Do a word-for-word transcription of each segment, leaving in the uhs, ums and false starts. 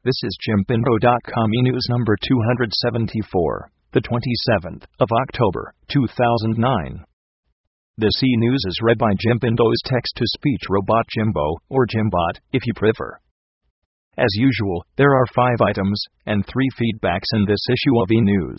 This is Jimpindo dot com e-news number two seventy-four, the twenty-seventh of October, two thousand nine. This e-news is read by Jimpindo's text-to-speech robot Jimbo, or Jimbot, if you prefer. As usual, there are five items, and three feedbacks in this issue of e-news.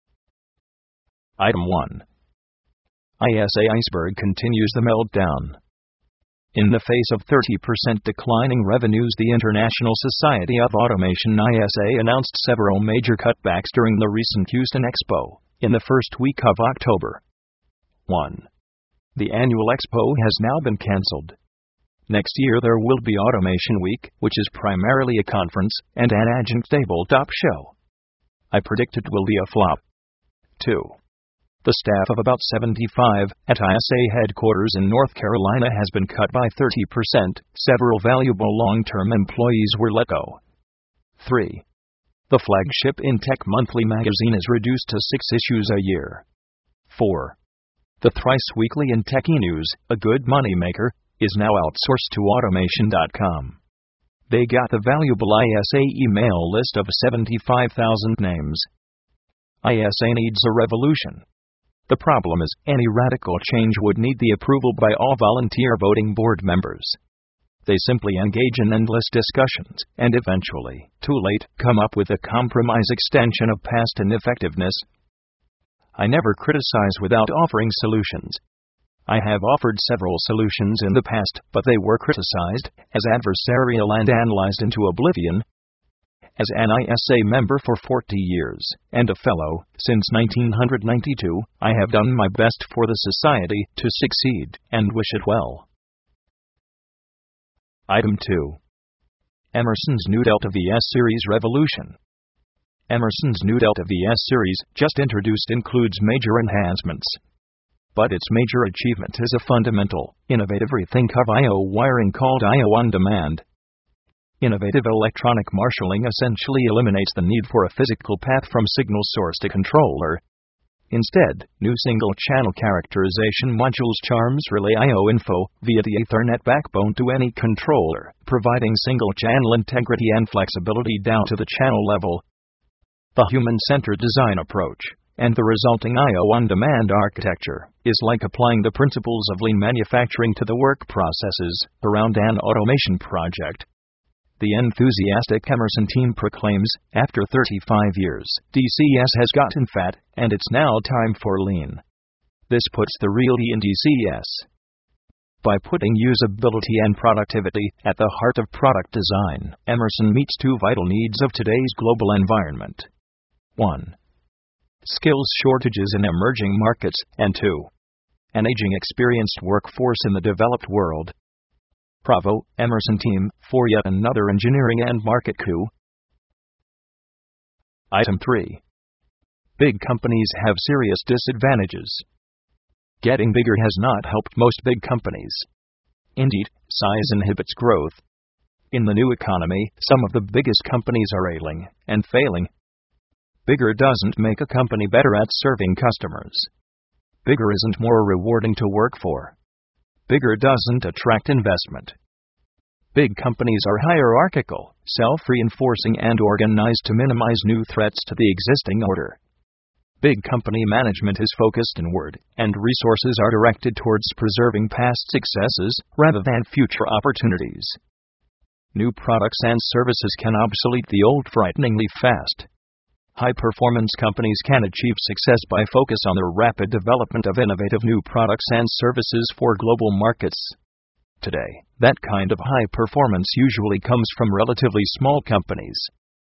Item one. I S A iceberg continues the meltdown. In the face of thirty percent declining revenues, the International Society of Automation I S A announced several major cutbacks during the recent Houston Expo, in the first week of October. one. The annual expo has now been cancelled. Next year there will be Automation Week, which is primarily a conference, and an adjunct tabletop show. I predict it will be a flop. two. The staff of about seventy-five at I S A headquarters in North Carolina has been cut by thirty percent. Several valuable long-term employees were let go. three. The flagship InTech monthly magazine is reduced to six issues a year. four. The thrice-weekly InTech e-news, a good moneymaker, is now outsourced to Automation dot com. They got the valuable I S A email list of seventy-five thousand names. I S A needs a revolution. The problem is, any radical change would need the approval by all volunteer voting board members. They simply engage in endless discussions, and eventually, too late, come up with a compromise extension of past ineffectiveness. I never criticize without offering solutions. I have offered several solutions in the past, but they were criticized, as adversarial and analyzed into oblivion. As an I S A member for forty years, and a fellow since nineteen ninety-two, I have done my best for the society to succeed, and wish it well. Item two. Emerson's new Delta V S Series revolution. Emerson's new Delta V S Series, just introduced, includes major enhancements. But its major achievement is a fundamental, innovative rethink of I O wiring called I O on demand. Innovative electronic marshalling essentially eliminates the need for a physical path from signal source to controller. Instead, new single-channel characterization modules charms relay I O info via the Ethernet backbone to any controller, providing single-channel integrity and flexibility down to the channel level. The human-centered design approach, and the resulting I O on-demand architecture, is like applying the principles of lean manufacturing to the work processes around an automation project. The enthusiastic Emerson team proclaims, after thirty-five years, D C S has gotten fat, and it's now time for lean. This puts the real E in D C S. By putting usability and productivity at the heart of product design, Emerson meets two vital needs of today's global environment. one. Skills shortages in emerging markets, and two. An aging experienced workforce in the developed world. Bravo, Emerson team, for yet another engineering and market coup. Item three. Big companies have serious disadvantages. Getting bigger has not helped most big companies. Indeed, size inhibits growth. In the new economy, some of the biggest companies are ailing and failing. Bigger doesn't make a company better at serving customers. Bigger isn't more rewarding to work for. Bigger doesn't attract investment. Big companies are hierarchical, self-reinforcing, and organized to minimize new threats to the existing order. Big company management is focused inward, and resources are directed towards preserving past successes rather than future opportunities. New products and services can obsolete the old frighteningly fast. High-performance companies can achieve success by focus on the rapid development of innovative new products and services for global markets. Today, that kind of high performance usually comes from relatively small companies.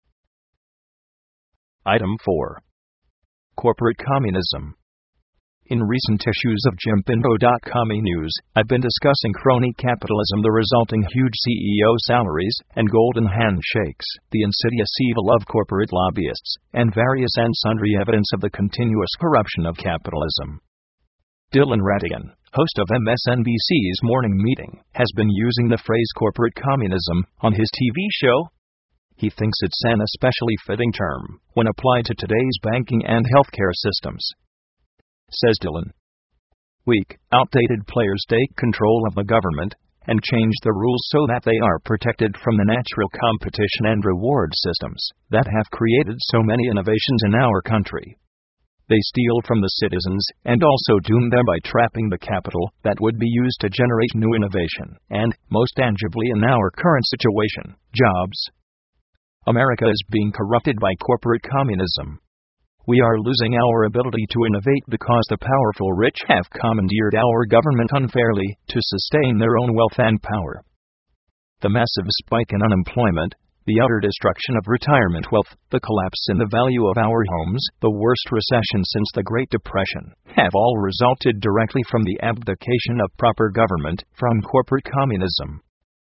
Item four. Corporate communism. In recent issues of Jimpindo dot com e-news, I've been discussing crony capitalism, the resulting huge C E O salaries and golden handshakes, the insidious evil of corporate lobbyists, and various and sundry evidence of the continuous corruption of capitalism. Dylan Ratigan, host of M S N B C's Morning Meeting, has been using the phrase corporate communism on his T V show. He thinks it's an especially fitting term when applied to today's banking and healthcare systems. Says Dylan. Weak, outdated players take control of the government, and change the rules so that they are protected from the natural competition and reward systems that have created so many innovations in our country. They steal from the citizens and also doom them by trapping the capital that would be used to generate new innovation and, most tangibly in our current situation, jobs. America is being corrupted by corporate communism. We are losing our ability to innovate because the powerful rich have commandeered our government unfairly to sustain their own wealth and power. The massive spike in unemployment, the utter destruction of retirement wealth, the collapse in the value of our homes, the worst recession since the Great Depression, have all resulted directly from the abdication of proper government from corporate communism.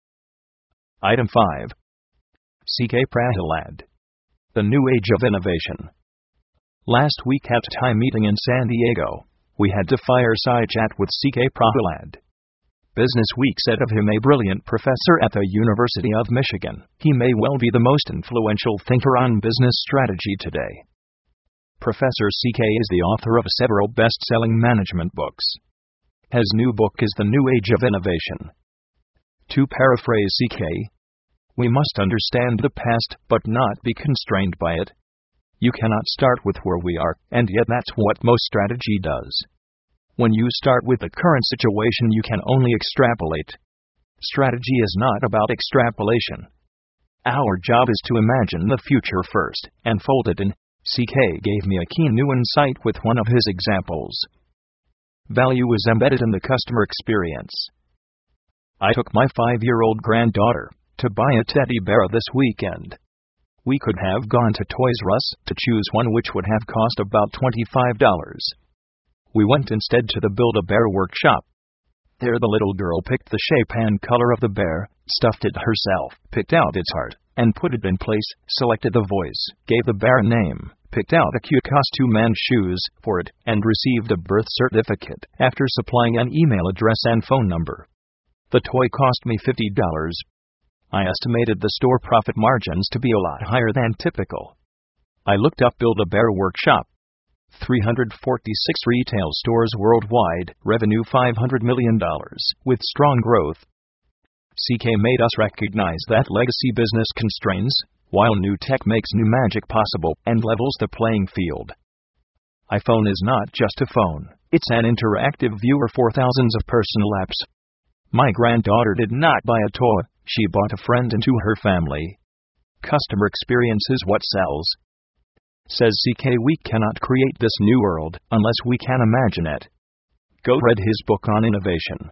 Item five. C K Prahalad. The New Age of Innovation. Last week at a Time meeting in San Diego, we had a fireside chat with C K Prahalad. Business Week said of him, a brilliant professor at the University of Michigan. He may well be the most influential thinker on business strategy today. Professor C K is the author of several best-selling management books. His new book is The New Age of Innovation. To paraphrase C K, we must understand the past, but not be constrained by it. You cannot start with where we are, and yet that's what most strategy does. When you start with the current situation, you can only extrapolate. Strategy is not about extrapolation. Our job is to imagine the future first, and fold it in. C K gave me a keen new insight with one of his examples. Value is embedded in the customer experience. I took my five-year-old granddaughter to buy a teddy bear this weekend. We could have gone to Toys R Us to choose one which would have cost about twenty-five dollars. We went instead to the Build-A-Bear workshop. There the little girl picked the shape and color of the bear, stuffed it herself, picked out its heart, and put it in place, selected the voice, gave the bear a name, picked out a cute costume and shoes for it, and received a birth certificate after supplying an email address and phone number. The toy cost me fifty dollars. I estimated the store profit margins to be a lot higher than typical. I looked up Build-A-Bear Workshop. three hundred forty-six retail stores worldwide, revenue five hundred million dollars, with strong growth. C K made us recognize that legacy business constrains, while new tech makes new magic possible and levels the playing field. iPhone is not just a phone, it's an interactive viewer for thousands of personal apps. My granddaughter did not buy a toy, she bought a friend into her family. Customer experience is what sells. Says C K, we cannot create this new world unless we can imagine it. Go read his book on innovation.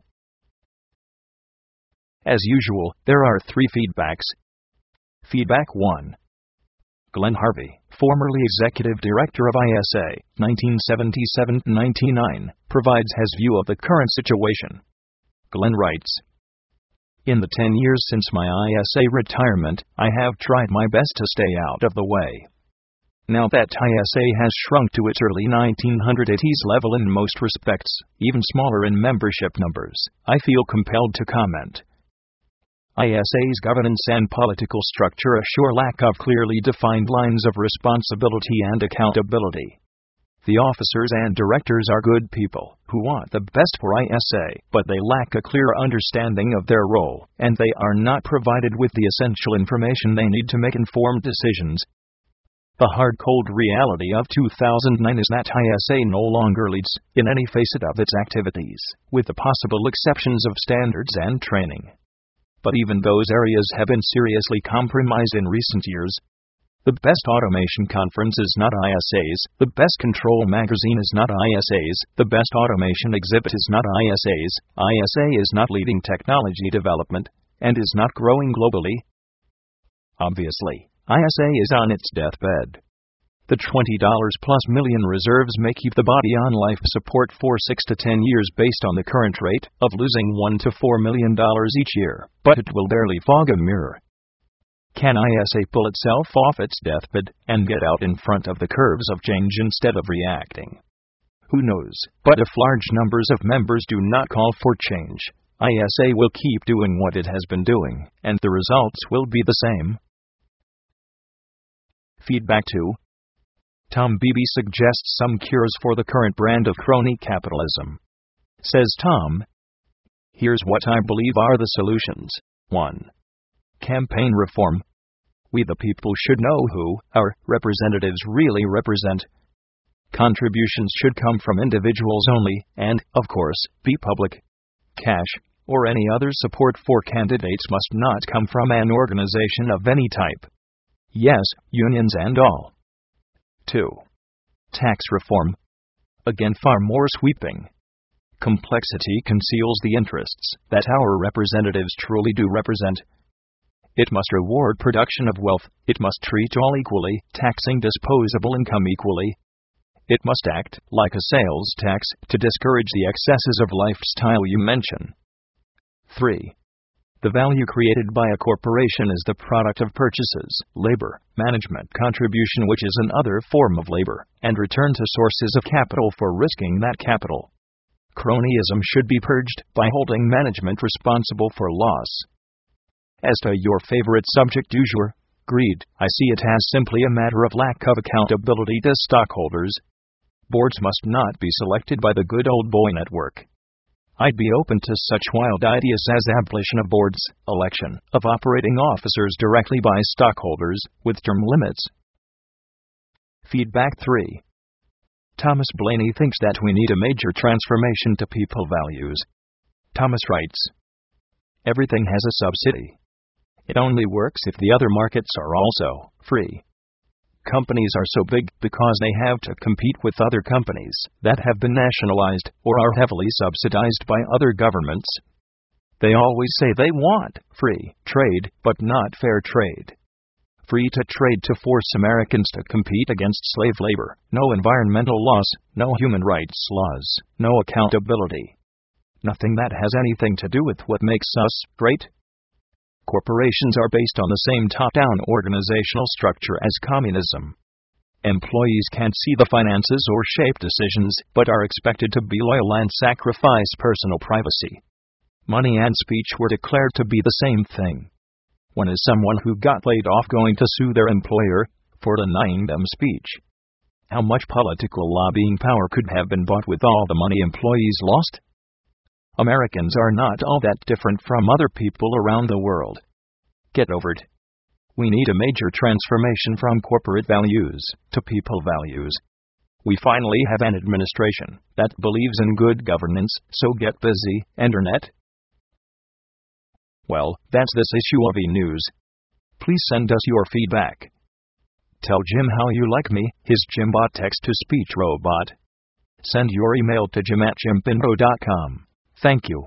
As usual, there are three feedbacks. Feedback one. Glenn Harvey, formerly Executive Director of I S A, nineteen seventy-seven to ninety-nine, provides his view of the current situation. Glenn writes, in the ten years since my I S A retirement, I have tried my best to stay out of the way. Now that I S A has shrunk to its early nineteen eighties level in most respects, even smaller in membership numbers, I feel compelled to comment. I S A's governance and political structure assure lack of clearly defined lines of responsibility and accountability. The officers and directors are good people who want the best for I S A, but they lack a clear understanding of their role, and they are not provided with the essential information they need to make informed decisions. The hard-cold reality of two thousand nine is that I S A no longer leads in any facet of its activities, with the possible exceptions of standards and training. But even those areas have been seriously compromised in recent years. The Best Automation Conference is not I S A's, the Best Control Magazine is not I S A's, the Best Automation Exhibit is not I S A's, I S A is not leading technology development, and is not growing globally. Obviously, I S A is on its deathbed. The twenty dollars plus million reserves may keep the body on life support for six to ten years based on the current rate of losing one to four million dollars each year, but it will barely fog a mirror. Can I S A pull itself off its deathbed and get out in front of the curves of change instead of reacting? Who knows, but if large numbers of members do not call for change, I S A will keep doing what it has been doing, and the results will be the same. Feedback two. Tom Beebe suggests some cures for the current brand of crony capitalism. Says Tom, Here's what I believe are the solutions. one. Campaign reform. We the people should know who our representatives really represent. Contributions should come from individuals only, and, of course, be public. Cash, or any other support for candidates must not come from an organization of any type. Yes, unions and all. two. Tax reform. Again, far more sweeping. Complexity conceals the interests that our representatives truly do represent. It must reward production of wealth, it must treat all equally, taxing disposable income equally. It must act like a sales tax to discourage the excesses of lifestyle you mention. three. The value created by a corporation is the product of purchases, labor, management contribution, which is another form of labor, and return to sources of capital for risking that capital. Cronyism should be purged by holding management responsible for loss. As to your favorite subject du jour, greed, I see it as simply a matter of lack of accountability to stockholders. Boards must not be selected by the good old boy network. I'd be open to such wild ideas as abolition of boards, election of operating officers directly by stockholders, with term limits. Feedback three. Thomas Blaney thinks that we need a major transformation to people values. Thomas writes, everything has a subsidy. It only works if the other markets are also free. Companies are so big because they have to compete with other companies that have been nationalized or are heavily subsidized by other governments. They always say they want free trade, but not fair trade. Free to trade to force Americans to compete against slave labor, no environmental laws, no human rights laws, no accountability. Nothing that has anything to do with what makes us great. Corporations are based on the same top-down organizational structure as communism. Employees can't see the finances or shape decisions, but are expected to be loyal and sacrifice personal privacy. Money and speech were declared to be the same thing. When is someone who got laid off going to sue their employer for denying them speech? How much political lobbying power could have been bought with all the money employees lost? Americans are not all that different from other people around the world. Get over it. We need a major transformation from corporate values to people values. We finally have an administration that believes in good governance, so get busy, Internet. Well, that's this issue of E-News. Please send us your feedback. Tell Jim how you like me, his Jimbot text-to-speech robot. Send your email to jim at jim pinto dot com. Thank you.